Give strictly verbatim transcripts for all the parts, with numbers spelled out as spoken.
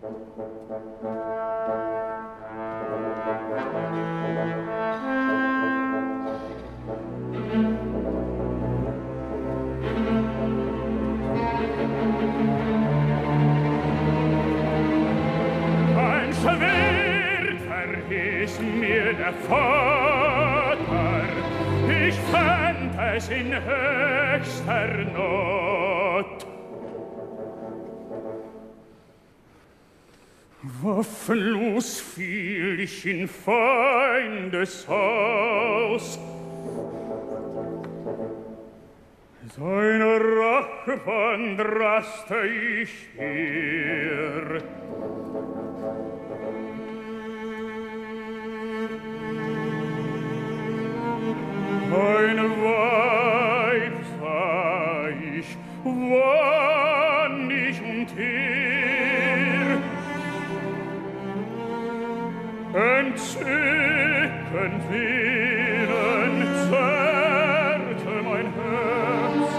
Ein Schwert verhieß mir der Vater, ich fand es in höchster Not. Waffenlos fiel ich in Feindeshaus. Seine Rachewand raste ich hier. Ein Weib sah ich, wann ich und hier. Entzückend Willen zerrte mein Herz,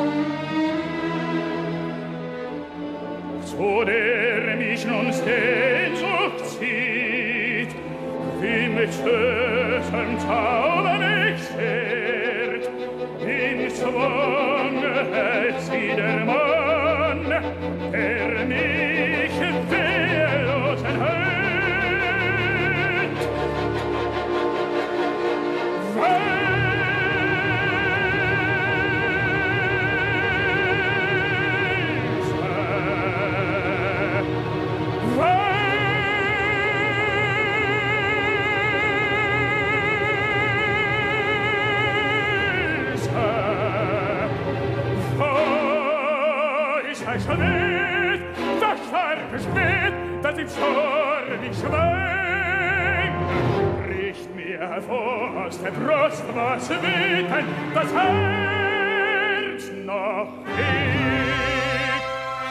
zu der mich nun Sehnsucht zieht, wie mit süßem Zauber mich schert. In Zwang hält sie der Mann, der mich wehrlosen hält. Schwert, das starke Schwert, das im zornig schwenkt, bricht mir hervor aus der Brust, was wütend das Herz noch hegt.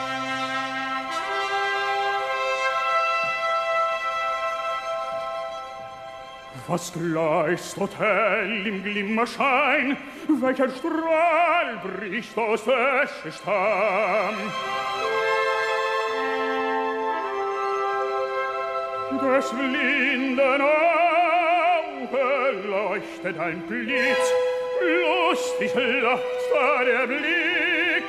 Was gleichst dort hell im Glimmerschein, welcher Strahl bricht aus Wäschestamm? Des blinden Auge leuchtet ein Blitz, lustig lacht da der Blick.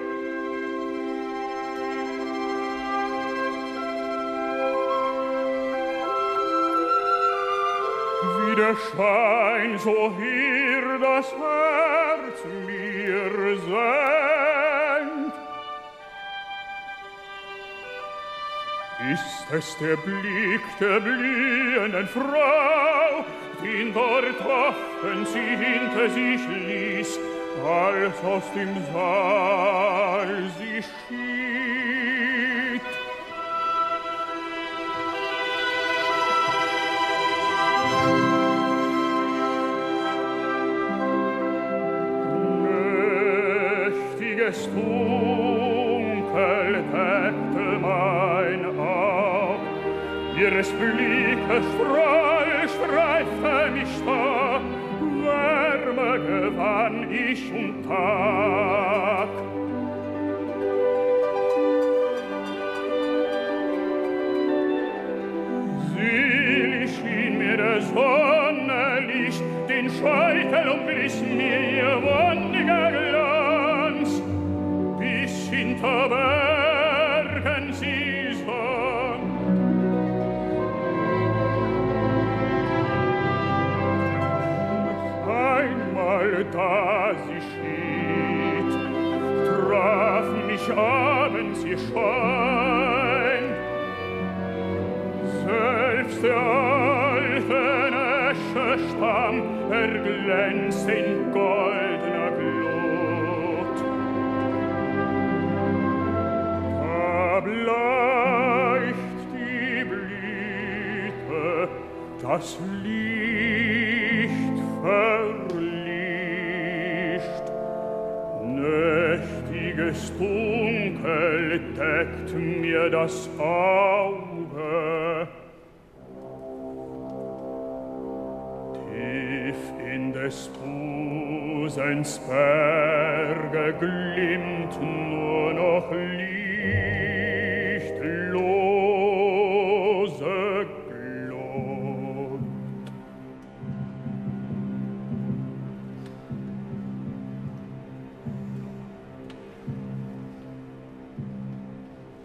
Wie der Schein, so hier das Herz mir senkt. Ist es der Blick der blühenden Frau, den dort offen sie hinter sich ließ, als aus dem Saal sie schied? Mächtiges Dunkel deckte mein Auge, ihres Blickes Strahl streifte mich da, Wärme gewann ich und Tag. Selig schien mir der Sonnenlicht, den Scheitel umbliss mir ihr wonniger Glanz, bis hinter Bergen sie sang. Einmal da sie schied, traf mich abends ihr Schein, selbst der alten Eschestamm erglänzt in goldener Glut. Da bleicht die Blüte, das Licht verlischt, nächtiges Dunkel deckt mir das Auge. Tief in des Busens Berge glimmt nur noch Licht,